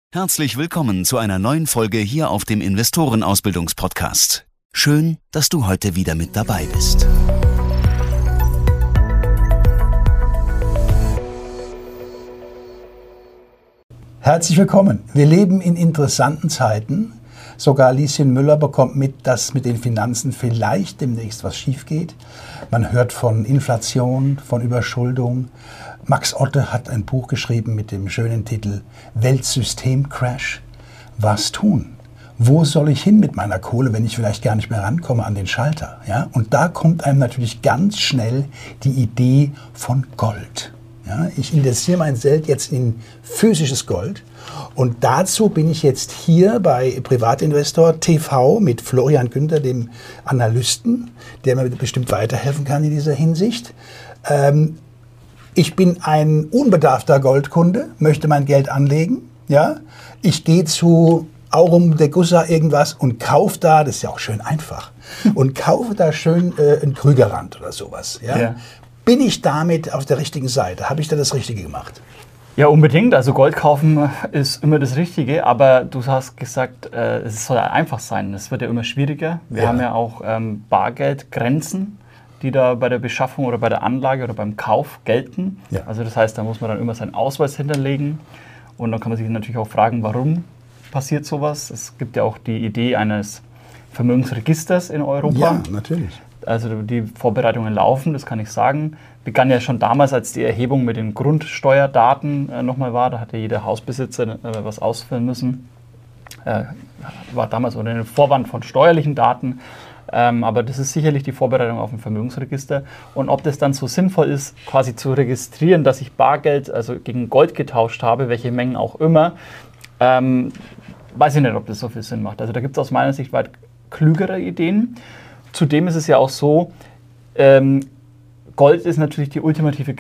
Herzlich willkommen zu einer neuen Folge hier auf dem Investorenausbildungspodcast. Schön, dass du heute wieder mit dabei bist. Herzlich willkommen. Wir leben in interessanten Zeiten. Sogar Lieschen Müller bekommt mit, dass mit den Finanzen vielleicht demnächst was schief geht. Man hört von Inflation, von Überschuldung. Max Otte hat ein Buch geschrieben mit dem schönen Titel Weltsystemcrash. Was tun? Wo soll ich hin mit meiner Kohle, wenn ich vielleicht gar nicht mehr rankomme an den Schalter? Ja? Und da kommt einem natürlich ganz schnell die Idee von Gold. Ja? Ich investiere mein Geld jetzt in physisches Gold. Und dazu bin ich jetzt hier bei Privatinvestor TV mit Florian Günther, dem Analysten, der mir bestimmt weiterhelfen kann in dieser Hinsicht. Ich bin ein unbedarfter Goldkunde, möchte mein Geld anlegen. Ja? Ich gehe zu Aurum de Gussa irgendwas und kaufe da, das ist ja auch schön einfach, und kaufe da schön einen Krügerrand oder sowas. Ja? Ja. Bin ich damit auf der richtigen Seite? Habe ich da das Richtige gemacht? Ja, unbedingt. Also Gold kaufen ist immer das Richtige, aber du hast gesagt, es soll einfach sein. Es wird ja immer schwieriger. Wir haben ja auch Bargeldgrenzen, die da bei der Beschaffung oder bei der Anlage oder beim Kauf gelten. Ja. Also das heißt, da muss man dann immer seinen Ausweis hinterlegen. Und dann kann man sich natürlich auch fragen, warum passiert sowas? Es gibt ja auch die Idee eines Vermögensregisters in Europa. Ja, natürlich. Also die Vorbereitungen laufen, das kann ich sagen. Begann ja schon damals, als die Erhebung mit den Grundsteuerdaten nochmal war. Da hatte jeder Hausbesitzer was ausfüllen müssen. War damals unter dem Vorwand von steuerlichen Daten. Aber das ist sicherlich die Vorbereitung auf ein Vermögensregister. Und ob das dann so sinnvoll ist, quasi zu registrieren, dass ich Bargeld, also gegen Gold getauscht habe, welche Mengen auch immer, weiß ich nicht, ob das so viel Sinn macht. Also da gibt es aus meiner Sicht weit klügere Ideen. Zudem ist es ja auch so, Gold ist natürlich die ultimative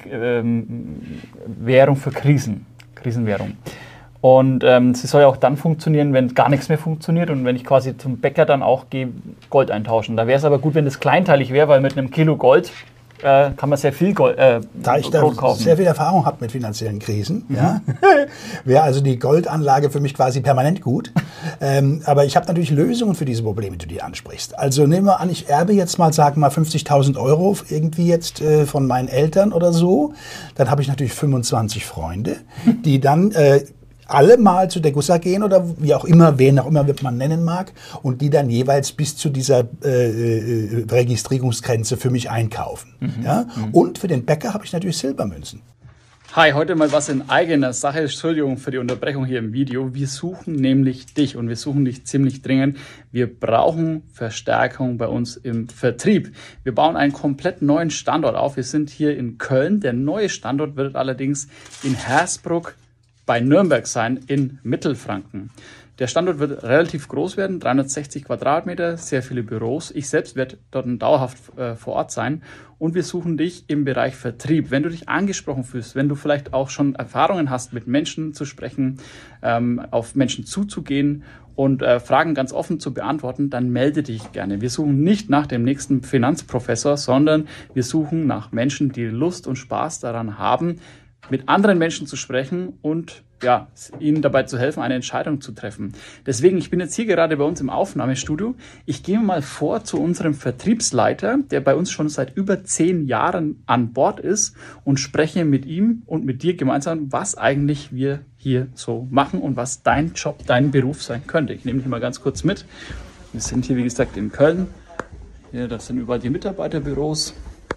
Währung für Krisenwährung. Und sie soll ja auch dann funktionieren, wenn gar nichts mehr funktioniert und wenn ich quasi zum Bäcker dann auch gehe, Gold eintauschen. Da wäre es aber gut, wenn das kleinteilig wäre, weil mit einem Kilo Gold kann man sehr viel Brot kaufen. Sehr viel Erfahrung habe mit finanziellen Krisen, ja, wäre also die Goldanlage für mich quasi permanent gut. Aber ich habe natürlich Lösungen für diese Probleme, die du dir ansprichst. Also nehmen wir an, ich erbe jetzt mal, sagen wir mal 50.000 Euro irgendwie jetzt von meinen Eltern oder so. Dann habe ich natürlich 25 Freunde, die dann alle mal zu der Gussa gehen oder wie auch immer, wen auch immer man nennen mag, und die dann jeweils bis zu dieser Registrierungsgrenze für mich einkaufen. Ja? Und für den Bäcker habe ich natürlich Silbermünzen. Hi, heute mal was in eigener Sache. Entschuldigung für die Unterbrechung hier im Video. Wir suchen nämlich dich und wir suchen dich ziemlich dringend. Wir brauchen Verstärkung bei uns im Vertrieb. Wir bauen einen komplett neuen Standort auf. Wir sind hier in Köln. Der neue Standort wird allerdings in Hersbruck bei Nürnberg sein, in Mittelfranken. Der Standort wird relativ groß werden, 360 Quadratmeter, sehr viele Büros. Ich selbst werde dort dauerhaft vor Ort sein und wir suchen dich im Bereich Vertrieb. Wenn du dich angesprochen fühlst, wenn du vielleicht auch schon Erfahrungen hast, mit Menschen zu sprechen, auf Menschen zuzugehen und Fragen ganz offen zu beantworten, dann melde dich gerne. Wir suchen nicht nach dem nächsten Finanzprofessor, sondern wir suchen nach Menschen, die Lust und Spaß daran haben, mit anderen Menschen zu sprechen und ja, ihnen dabei zu helfen, eine Entscheidung zu treffen. Deswegen, ich bin jetzt hier gerade bei uns im Aufnahmestudio. Ich gehe mal vor zu unserem Vertriebsleiter, der bei uns schon seit über 10 Jahren an Bord ist, und spreche mit ihm und mit dir gemeinsam, was eigentlich wir hier so machen und was dein Job, dein Beruf sein könnte. Ich nehme dich mal ganz kurz mit. Wir sind hier, wie gesagt, in Köln. Hier, das sind überall die Mitarbeiterbüros.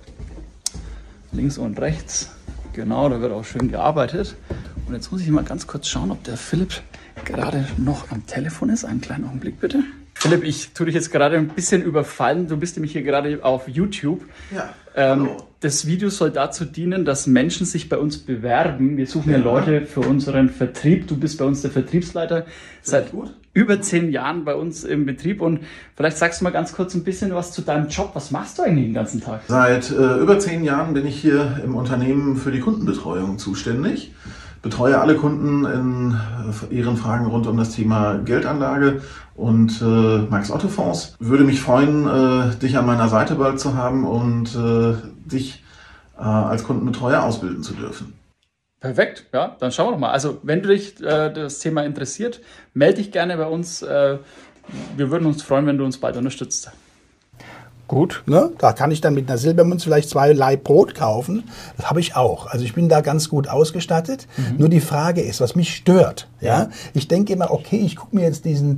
Links und rechts. Genau, da wird auch schön gearbeitet. Und jetzt muss ich mal ganz kurz schauen, ob der Philipp gerade noch am Telefon ist. Einen kleinen Augenblick bitte. Philipp, ich tue dich jetzt gerade ein bisschen überfallen. Du bist nämlich hier gerade auf YouTube. Ja. Das Video soll dazu dienen, dass Menschen sich bei uns bewerben. Wir suchen ja Leute für unseren Vertrieb. Du bist bei uns der Vertriebsleiter seit über 10 Jahren bei uns im Betrieb. Und vielleicht sagst du mal ganz kurz ein bisschen was zu deinem Job. Was machst du eigentlich den ganzen Tag? Seit über 10 Jahren bin ich hier im Unternehmen für die Kundenbetreuung zuständig. Betreue alle Kunden in ihren Fragen rund um das Thema Geldanlage und Max-Otto-Fonds. Würde mich freuen, dich an meiner Seite bald zu haben und dich als Kundenbetreuer ausbilden zu dürfen. Perfekt, ja, dann schauen wir doch mal. Also wenn dich das Thema interessiert, melde dich gerne bei uns. Wir würden uns freuen, wenn du uns bald unterstützt. Gut, ne? Da kann ich dann mit einer Silbermünze vielleicht 2 Laib Brot kaufen. Das habe ich auch. Also ich bin da ganz gut ausgestattet. Nur die Frage ist, was mich stört. Ja? Ich denke immer, okay, ich gucke mir jetzt diesen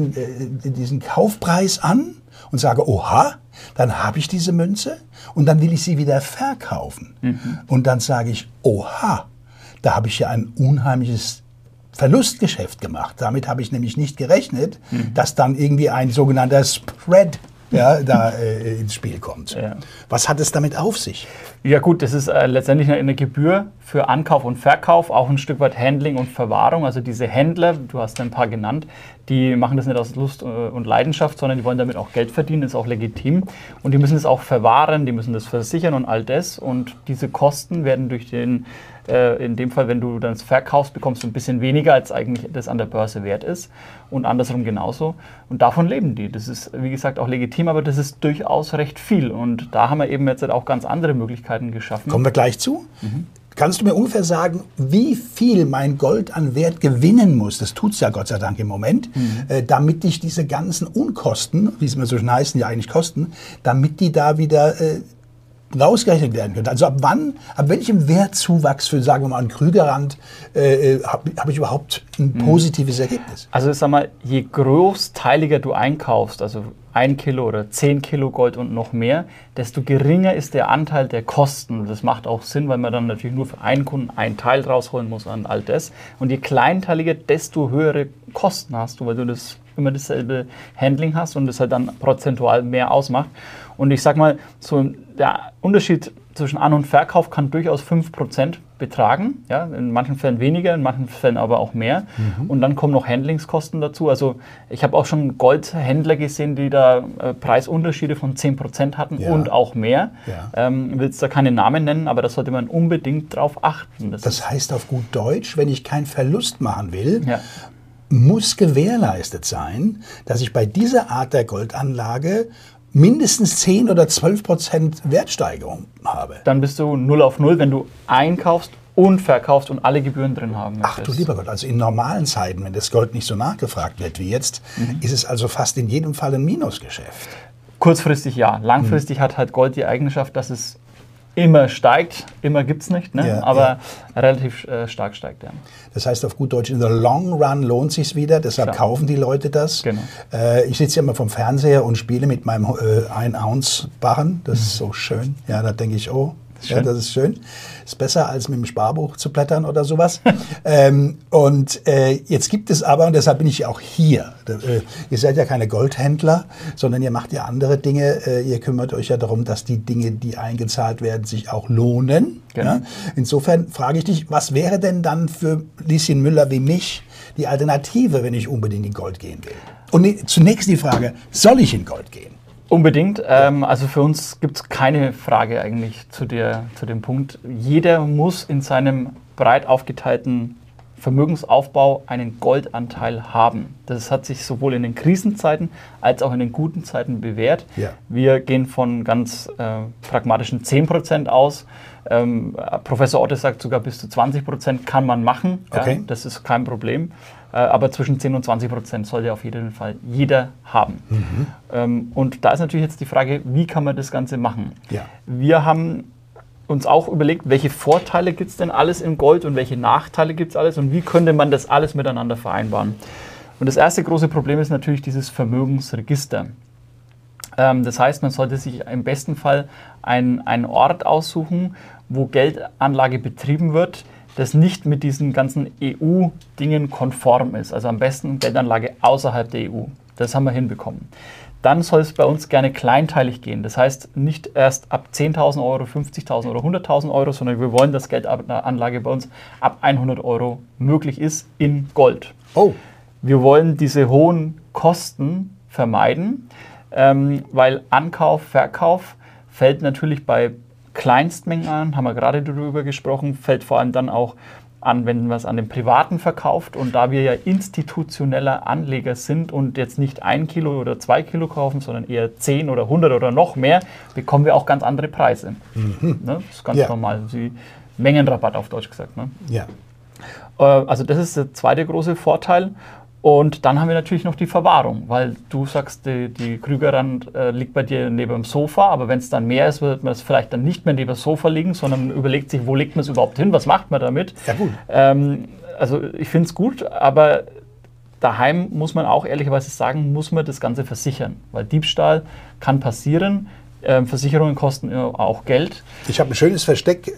Kaufpreis an und sage, oha, dann habe ich diese Münze und dann will ich sie wieder verkaufen. Und dann sage ich, oha, da habe ich ja ein unheimliches Verlustgeschäft gemacht. Damit habe ich nämlich nicht gerechnet, dass dann irgendwie ein sogenannter Spread da ins Spiel kommt. Ja. Was hat es damit auf sich? Ja gut, das ist letztendlich eine Gebühr für Ankauf und Verkauf, auch ein Stück weit Handling und Verwahrung. Also diese Händler, du hast ein paar genannt, die machen das nicht aus Lust und Leidenschaft, sondern die wollen damit auch Geld verdienen, ist auch legitim. Und die müssen das auch verwahren, die müssen das versichern und all das. Und diese Kosten werden durch den, in dem Fall, wenn du dann das verkaufst, bekommst du ein bisschen weniger, als eigentlich das an der Börse wert ist. Und andersrum genauso. Und davon leben die. Das ist, wie gesagt, auch legitim, aber das ist durchaus recht viel. Und da haben wir eben jetzt auch ganz andere Möglichkeiten geschaffen. Kommen wir gleich zu. Kannst du mir ungefähr sagen, wie viel mein Gold an Wert gewinnen muss, das tut es ja Gott sei Dank im Moment, damit ich diese ganzen Unkosten, wie es mir so schön heißen, ja eigentlich Kosten, damit die da wieder rausgerechnet werden können? Also ab welchem Wertzuwachs für, sagen wir mal, einen Krügerrand habe ich überhaupt ein positives Ergebnis? Also ich sag mal, je großteiliger du einkaufst, also 1 Kilo oder 10 Kilo Gold und noch mehr, desto geringer ist der Anteil der Kosten. Das macht auch Sinn, weil man dann natürlich nur für einen Kunden einen Teil rausholen muss an all das. Und je kleinteiliger, desto höhere Kosten hast du, weil du das immer dasselbe Handling hast und das halt dann prozentual mehr ausmacht. Und ich sag mal, so der Unterschied zwischen An- und Verkauf kann durchaus 5% betragen. Ja, in manchen Fällen weniger, in manchen Fällen aber auch mehr. Und dann kommen noch Handlingskosten dazu. Also ich habe auch schon Goldhändler gesehen, die da Preisunterschiede von 10% hatten und auch mehr. Ja. Will jetzt da keine Namen nennen, aber da sollte man unbedingt drauf achten. Das heißt auf gut Deutsch, wenn ich keinen Verlust machen will, muss gewährleistet sein, dass ich bei dieser Art der Goldanlage mindestens 10 oder 12% Wertsteigerung habe. Dann bist du 0 auf 0, wenn du einkaufst und verkaufst und alle Gebühren drin haben möchtest. Ach du lieber Gott, also in normalen Zeiten, wenn das Gold nicht so nachgefragt wird wie jetzt, ist es also fast in jedem Fall ein Minusgeschäft. Kurzfristig ja. Langfristig hat halt Gold die Eigenschaft, dass es immer steigt. Immer gibt es nicht, ne? Aber relativ stark steigt. Ja. Das heißt auf gut Deutsch, in the long run lohnt sich wieder, deshalb kaufen die Leute das. Genau. Ich sitze ja immer vom Fernseher und spiele mit meinem 1-Ounce-Barren. Das ist so schön. Ja, da denke ich, oh, ja, das ist schön. Ist besser, als mit dem Sparbuch zu blättern oder sowas. Jetzt gibt es aber, und deshalb bin ich auch hier, ihr seid ja keine Goldhändler, sondern ihr macht ja andere Dinge. Ihr kümmert euch ja darum, dass die Dinge, die eingezahlt werden, sich auch lohnen. Genau. Ja? Insofern frage ich dich, was wäre denn dann für Lieschen Müller wie mich die Alternative, wenn ich unbedingt in Gold gehen will? Und zunächst die Frage, soll ich in Gold gehen? Unbedingt. Also für uns gibt es keine Frage eigentlich zu dem Punkt. Jeder muss in seinem breit aufgeteilten Vermögensaufbau einen Goldanteil haben. Das hat sich sowohl in den Krisenzeiten als auch in den guten Zeiten bewährt. Ja. Wir gehen von ganz pragmatischen 10% aus. Professor Otte sagt sogar bis zu 20% kann man machen. Okay. Ja, das ist kein Problem. Aber zwischen 10 und 20% sollte auf jeden Fall jeder haben. Und da ist natürlich jetzt die Frage, wie kann man das Ganze machen? Ja. Wir haben uns auch überlegt, welche Vorteile gibt es denn alles im Gold und welche Nachteile gibt es alles und wie könnte man das alles miteinander vereinbaren. Und das erste große Problem ist natürlich dieses Vermögensregister. Das heißt, man sollte sich im besten Fall einen Ort aussuchen, wo Geldanlage betrieben wird, das nicht mit diesen ganzen EU-Dingen konform ist. Also am besten Geldanlage außerhalb der EU. Das haben wir hinbekommen. Dann soll es bei uns gerne kleinteilig gehen. Das heißt, nicht erst ab 10.000 Euro, 50.000 oder 100.000 Euro, sondern wir wollen, dass Geldanlage bei uns ab 100 Euro möglich ist in Gold. Oh. Wir wollen diese hohen Kosten vermeiden, weil Ankauf, Verkauf fällt natürlich bei Kleinstmengen an, haben wir gerade darüber gesprochen, fällt vor allem dann auch an, wenn man es an den Privaten verkauft. Und da wir ja institutioneller Anleger sind und jetzt nicht 1 Kilo oder 2 Kilo kaufen, sondern eher 10 oder 100 oder noch mehr, bekommen wir auch ganz andere Preise. Ne? Das ist ganz normal. Sie Mengenrabatt auf Deutsch gesagt. Ne? Ja. Also das ist der zweite große Vorteil. Und dann haben wir natürlich noch die Verwahrung, weil du sagst, die Krügerrand liegt bei dir neben dem Sofa, aber wenn es dann mehr ist, wird man es vielleicht dann nicht mehr neben dem Sofa liegen, sondern man überlegt sich, wo legt man es überhaupt hin, was macht man damit? Ja, gut. Also ich finde es gut, aber daheim muss man auch ehrlicherweise sagen, muss man das Ganze versichern, weil Diebstahl kann passieren, Versicherungen kosten auch Geld. Ich habe ein schönes Versteck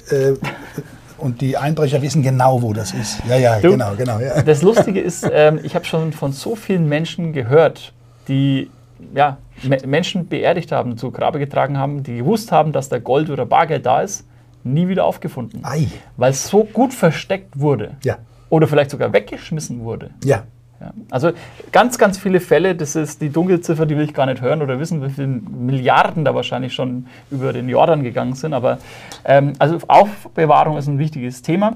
und die Einbrecher wissen genau, wo das ist. Ja, genau. Ja. Das Lustige ist, ich habe schon von so vielen Menschen gehört, die Menschen beerdigt haben, zu Grabe getragen haben, die gewusst haben, dass da Gold oder Bargeld da ist, nie wieder aufgefunden. Ei. Weil es so gut versteckt wurde. Ja. Oder vielleicht sogar weggeschmissen wurde. Ja. Ja, also ganz, ganz viele Fälle, das ist die Dunkelziffer, die will ich gar nicht hören oder wissen, wie viele Milliarden da wahrscheinlich schon über den Jordan gegangen sind. Aber also Aufbewahrung ist ein wichtiges Thema.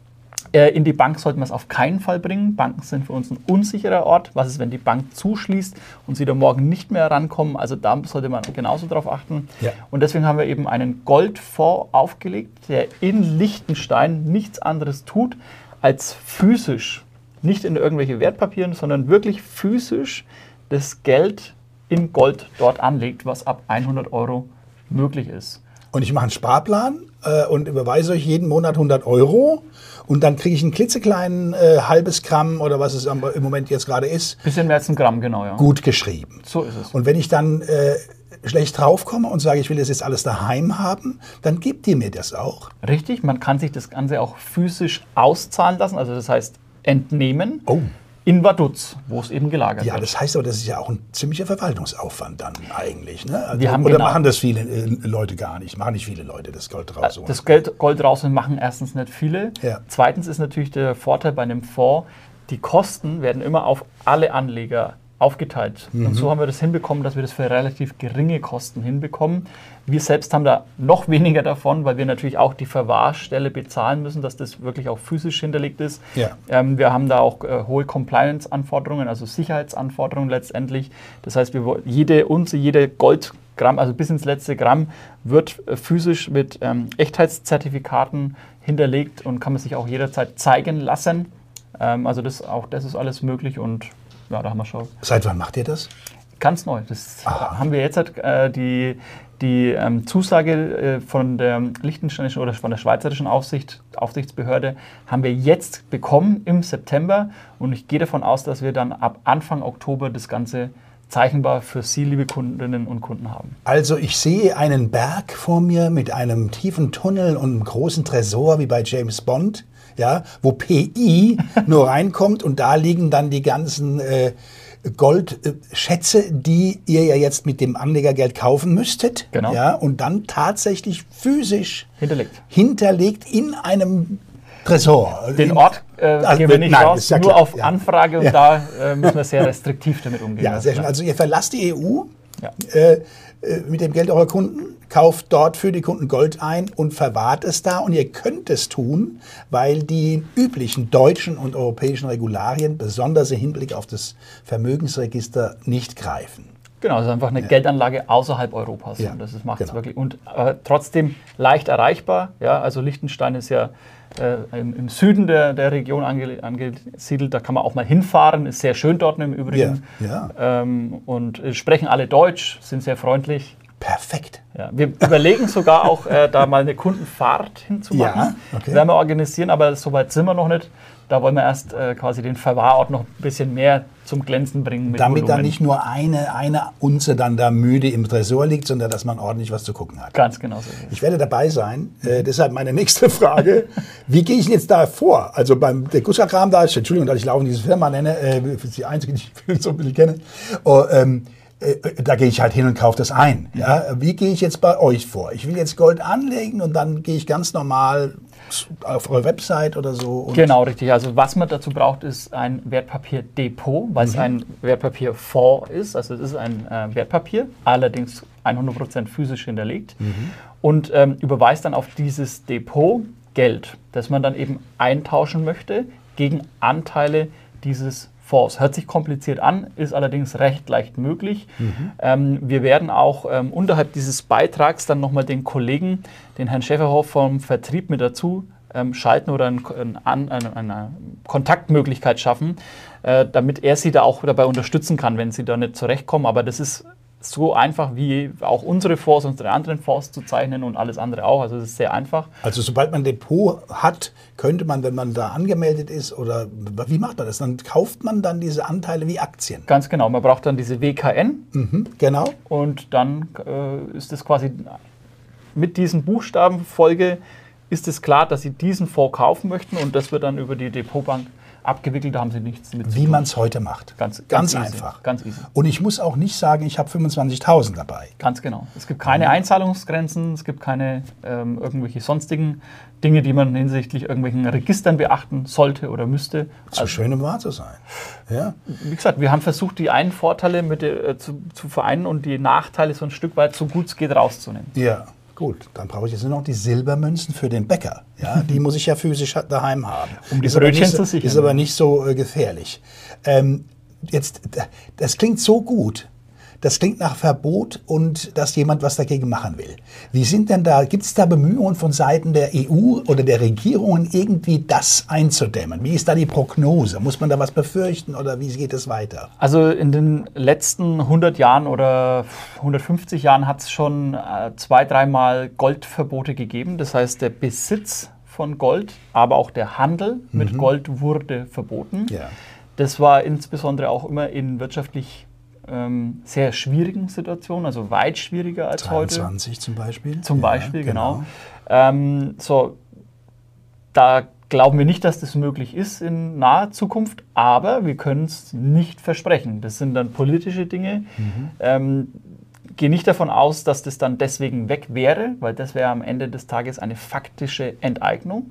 In die Bank sollten wir es auf keinen Fall bringen. Banken sind für uns ein unsicherer Ort. Was ist, wenn die Bank zuschließt und sie da morgen nicht mehr rankommen? Also da sollte man genauso drauf achten. Ja. Und deswegen haben wir eben einen Goldfonds aufgelegt, der in Liechtenstein nichts anderes tut, als physisch, nicht in irgendwelche Wertpapieren, sondern wirklich physisch das Geld in Gold dort anlegt, was ab 100 € möglich ist. Und ich mache einen Sparplan und überweise euch jeden Monat 100 € und dann kriege ich einen klitzekleinen halbes Gramm oder was es im Moment jetzt gerade ist. Bisschen mehr als ein Gramm, genau, ja. Gut geschrieben. So ist es. Und wenn ich dann schlecht draufkomme und sage, ich will das jetzt alles daheim haben, dann gebt ihr mir das auch. Richtig, man kann sich das Ganze auch physisch auszahlen lassen, also das heißt entnehmen. Oh. In Vaduz, wo es eben gelagert Ja, wird. das heißt aber, das ist ja auch ein ziemlicher Verwaltungsaufwand dann eigentlich. Ne? Also, Wir haben oder genau- machen das viele Leute gar nicht? Machen nicht viele Leute das Gold raus? Das Gold raus machen erstens nicht viele. Ja. Zweitens ist natürlich der Vorteil bei einem Fonds, die Kosten werden immer auf alle Anleger aufgeteilt. Und so haben wir das hinbekommen, dass wir das für relativ geringe Kosten hinbekommen. Wir selbst haben da noch weniger davon, weil wir natürlich auch die Verwahrstelle bezahlen müssen, dass das wirklich auch physisch hinterlegt ist. Ja. Wir haben da auch hohe Compliance-Anforderungen, also Sicherheitsanforderungen letztendlich. Das heißt, jede Unze, jede Goldgramm, also bis ins letzte Gramm, wird physisch mit Echtheitszertifikaten hinterlegt und kann man sich auch jederzeit zeigen lassen. Also das ist alles möglich und ja, da haben wir schon. Seit wann macht ihr das? Ganz neu. Das haben wir jetzt die Zusage von der liechtensteinischen oder von der schweizerischen Aufsichtsbehörde haben wir jetzt bekommen im September und ich gehe davon aus, dass wir dann ab Anfang Oktober das Ganze zeichnbar für Sie, liebe Kundinnen und Kunden, haben. Also ich sehe einen Berg vor mir mit einem tiefen Tunnel und einem großen Tresor wie bei James Bond, ja, wo PI nur reinkommt und da liegen dann die ganzen Goldschätze, die ihr ja jetzt mit dem Anlegergeld kaufen müsstet. Genau. Ja, und dann tatsächlich physisch Hinterlegt in einem Tresor. Den Ort geben wir nicht nein, raus, ist ja nur klar, auf ja. Anfrage und da müssen wir sehr restriktiv damit umgehen. Ja, sehr schön. Also ihr verlasst die EU Ja. mit dem Geld eurer Kunden, kauft dort für die Kunden Gold ein und verwahrt es da. Und ihr könnt es tun, weil die üblichen deutschen und europäischen Regularien, besonders im Hinblick auf das Vermögensregister, nicht greifen. Genau, das ist einfach eine Geldanlage außerhalb Europas. Ja, Und das macht es genau. wirklich. Und trotzdem leicht erreichbar. Ja, also Liechtenstein ist ja im Süden der Region angesiedelt. Da kann man auch mal hinfahren. Ist sehr schön dort im Übrigen. Ja. Und sprechen alle Deutsch, sind sehr freundlich. Perfekt. Ja, wir überlegen sogar auch, da mal eine Kundenfahrt hinzumachen. Ja, okay. Werden wir organisieren, aber soweit sind wir noch nicht. Da wollen wir erst quasi den Verwahrort noch ein bisschen mehr zum Glänzen bringen. Mit Damit da Volumen. nicht nur eine Unze dann da müde im Tresor liegt, sondern dass man ordentlich was zu gucken hat. Ganz genau so ist es. Ich werde dabei sein. Deshalb meine nächste Frage. Wie gehe ich denn jetzt da vor? Also beim der Gussakram da ist, Entschuldigung, dass ich laufend diese Firma nenne, das ist die einzige, die ich so ein bisschen kenne. Da gehe ich halt hin und kaufe das ein. Ja? Wie gehe ich jetzt bei euch vor? Ich will jetzt Gold anlegen und dann gehe ich ganz normal auf eure Website oder so. Und Genau, richtig. Also was man dazu braucht, ist ein Wertpapierdepot, weil es ein Wertpapierfonds ist. Also es ist ein Wertpapier, allerdings 100% physisch hinterlegt. Und überweist dann auf dieses Depot Geld, das man dann eben eintauschen möchte gegen Anteile dieses Fonds. Hört sich kompliziert an, ist allerdings recht leicht möglich. Wir werden auch unterhalb dieses Beitrags dann nochmal den Kollegen, den Herrn Schäferhoff vom Vertrieb mit dazu schalten oder eine Kontaktmöglichkeit schaffen, damit er sie da auch dabei unterstützen kann, wenn sie da nicht zurechtkommen. Aber das ist so einfach wie auch unsere Fonds, unsere anderen Fonds zu zeichnen und alles andere auch. Also es ist sehr einfach. Also sobald man ein Depot hat, könnte man, wenn man da angemeldet ist, oder wie macht man das? Dann kauft man dann diese Anteile wie Aktien? Ganz genau. Man braucht dann diese WKN. Genau. Und dann ist es quasi mit diesen Buchstabenfolge ist es klar, dass Sie diesen Fonds kaufen möchten und das wird dann über die Depotbank abgewickelt, da haben Sie nichts mit zu tun. Wie man es heute macht. Ganz easy, einfach. Ganz easy. Und ich muss auch nicht sagen, ich habe 25.000 dabei. Ganz genau. Es gibt keine Einzahlungsgrenzen, es gibt keine irgendwelche sonstigen Dinge, die man hinsichtlich irgendwelchen Registern beachten sollte oder müsste. So schön, um wahr zu sein. Ja. Wie gesagt, wir haben versucht, die einen Vorteile zu vereinen und die Nachteile so ein Stück weit, so gut es geht, rauszunehmen. Ja. Gut, dann brauche ich jetzt nur noch die Silbermünzen für den Bäcker. Ja, die muss ich ja physisch daheim haben. Um die Brötchen zu sichern. Ist aber nicht so gefährlich. Das klingt so gut. Das klingt nach Verbot und dass jemand was dagegen machen will. Wie sind denn da, gibt es da Bemühungen von Seiten der EU oder der Regierungen, irgendwie das einzudämmen? Wie ist da die Prognose? Muss man da was befürchten oder wie geht es weiter? Also in den letzten 100 Jahren oder 150 Jahren hat es schon 2-3 Mal Goldverbote gegeben. Das heißt, der Besitz von Gold, aber auch der Handel mit Gold wurde verboten. Ja. Das war insbesondere auch immer in wirtschaftlich sehr schwierigen Situationen, also weit schwieriger als 23 heute. zum Beispiel. Zum Beispiel, genau. Da glauben wir nicht, dass das möglich ist in naher Zukunft, aber wir können es nicht versprechen. Das sind dann politische Dinge. Gehe nicht davon aus, dass das dann deswegen weg wäre, weil das wäre am Ende des Tages eine faktische Enteignung.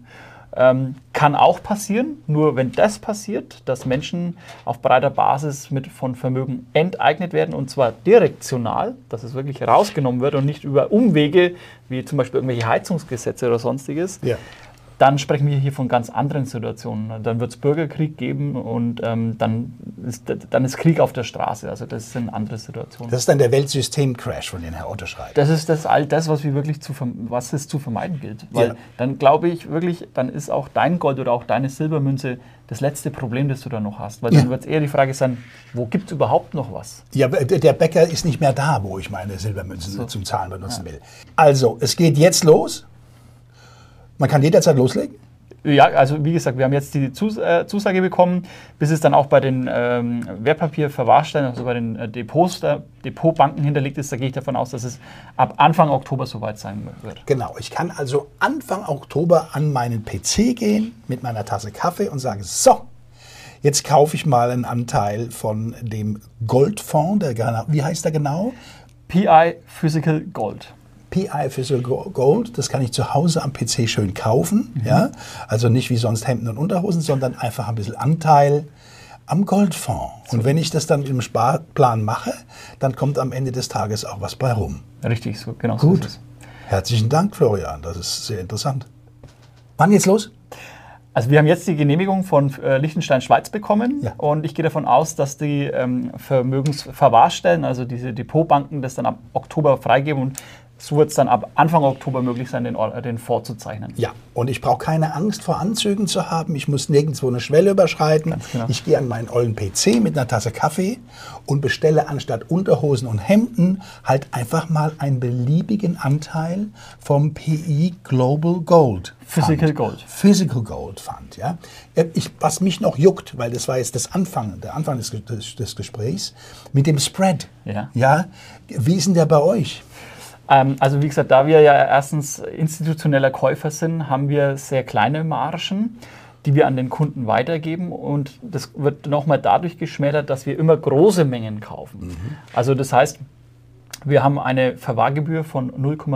Kann auch passieren, nur wenn das passiert, dass Menschen auf breiter Basis von Vermögen enteignet werden und zwar direktional, dass es wirklich rausgenommen wird und nicht über Umwege, wie zum Beispiel irgendwelche Heizungsgesetze oder sonstiges, dann sprechen wir hier von ganz anderen Situationen. Dann wird es Bürgerkrieg geben und dann ist Krieg auf der Straße. Also das sind andere Situationen. Das ist dann der Weltsystem-Crash, von dem Herr Otto schreibt. Das ist all das, was es zu vermeiden gilt. Weil dann glaube ich wirklich, dann ist auch dein Gold oder auch deine Silbermünze das letzte Problem, das du da noch hast. Weil dann wird es eher die Frage sein, wo gibt es überhaupt noch was? Ja, der Bäcker ist nicht mehr da, wo ich meine Silbermünzen zum Zahlen benutzen will. Also, es geht jetzt los. Man kann jederzeit loslegen? Ja, also wie gesagt, wir haben jetzt die Zusage bekommen, bis es dann auch bei den Wertpapierverwahrstellen, also bei den Depotbanken hinterlegt ist. Da gehe ich davon aus, dass es ab Anfang Oktober soweit sein wird. Genau, ich kann also Anfang Oktober an meinen PC gehen mit meiner Tasse Kaffee und sagen, so, jetzt kaufe ich mal einen Anteil von dem Goldfonds, wie heißt der genau? PI Physical Gold. PI Physical Gold, das kann ich zu Hause am PC schön kaufen. Ja? Also nicht wie sonst Hemden und Unterhosen, sondern einfach ein bisschen Anteil am Goldfonds. Und wenn ich das dann im Sparplan mache, dann kommt am Ende des Tages auch was bei rum. Richtig, so genau. Gut. So ist es. Herzlichen Dank, Florian. Das ist sehr interessant. Wann geht's los? Also wir haben jetzt die Genehmigung von Liechtenstein Schweiz bekommen und ich gehe davon aus, dass die Vermögensverwahrstellen, also diese Depotbanken, das dann ab Oktober freigeben und so wird es dann ab Anfang Oktober möglich sein, den Fonds zu zeichnen. Ja, und ich brauche keine Angst vor Anzügen zu haben. Ich muss nirgendwo eine Schwelle überschreiten. Ganz genau. Ich gehe an meinen ollen PC mit einer Tasse Kaffee und bestelle anstatt Unterhosen und Hemden halt einfach mal einen beliebigen Anteil vom PI Global Gold Fund. Physical Gold. Physical Gold Fund, ja. Was mich noch juckt, weil das war jetzt der Anfang des Gesprächs, mit dem Spread. Ja. Wie ist denn der bei euch? Also wie gesagt, da wir ja erstens institutioneller Käufer sind, haben wir sehr kleine Margen, die wir an den Kunden weitergeben und das wird nochmal dadurch geschmälert, dass wir immer große Mengen kaufen. Also das heißt, wir haben eine Verwahrgebühr von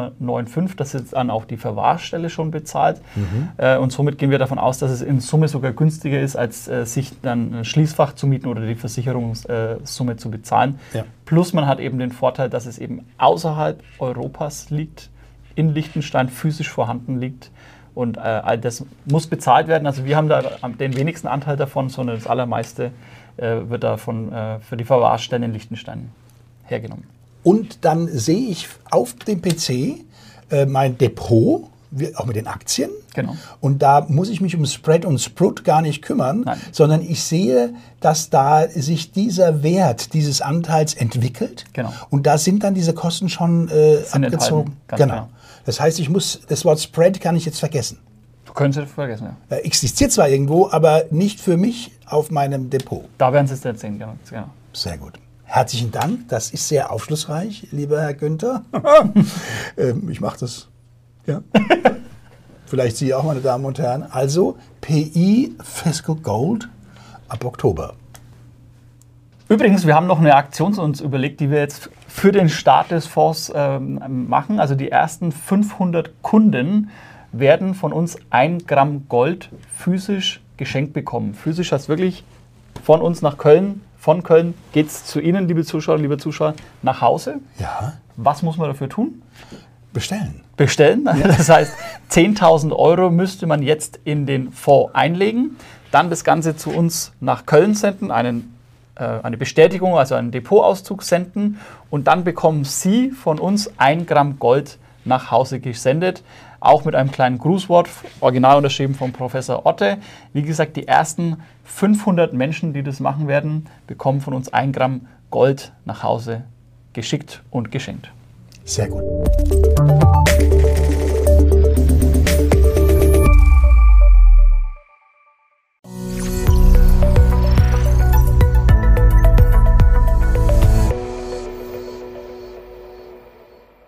0,95, das ist dann auch die Verwahrstelle schon bezahlt. Und somit gehen wir davon aus, dass es in Summe sogar günstiger ist, als sich dann ein Schließfach zu mieten oder die Versicherungssumme zu bezahlen. Ja. Plus man hat eben den Vorteil, dass es eben außerhalb Europas liegt, in Liechtenstein physisch vorhanden liegt. Und all das muss bezahlt werden. Also wir haben da den wenigsten Anteil davon, sondern das allermeiste wird davon für die Verwahrstellen in Liechtenstein hergenommen. Und dann sehe ich auf dem PC mein Depot, auch mit den Aktien. Genau. Und da muss ich mich um Spread und Sprut gar nicht kümmern, Nein. sondern ich sehe, dass da sich dieser Wert dieses Anteils entwickelt. Genau. Und da sind dann diese Kosten schon abgezogen. Genau. Das heißt, das Wort Spread kann ich jetzt vergessen. Du könntest es vergessen, ja. Existiert zwar irgendwo, aber nicht für mich auf meinem Depot. Da werden Sie es jetzt sehen, genau. Sehr gut. Herzlichen Dank. Das ist sehr aufschlussreich, lieber Herr Günther. Ich mache das. Ja. Vielleicht Sie auch, meine Damen und Herren. Also PI Fiscal Gold ab Oktober. Übrigens, wir haben noch eine Aktion uns überlegt, die wir jetzt für den Start des Fonds machen. Also die ersten 500 Kunden werden von uns 1 Gramm Gold physisch geschenkt bekommen. Physisch heißt wirklich von uns nach Köln. Von Köln geht es zu Ihnen, liebe Zuschauer, nach Hause. Ja. Was muss man dafür tun? Bestellen. Ja. Das heißt, 10.000 € müsste man jetzt in den Fonds einlegen, dann das Ganze zu uns nach Köln senden, eine Bestätigung, also einen Depotauszug senden und dann bekommen Sie von uns 1 Gramm Gold nach Hause gesendet, auch mit einem kleinen Grußwort, original unterschrieben von Professor Otte. Wie gesagt, die ersten 500 Menschen, die das machen werden, bekommen von uns 1 Gramm Gold nach Hause geschickt und geschenkt. Sehr gut.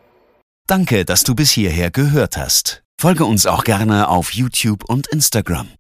Danke, dass du bis hierher gehört hast. Folge uns auch gerne auf YouTube und Instagram.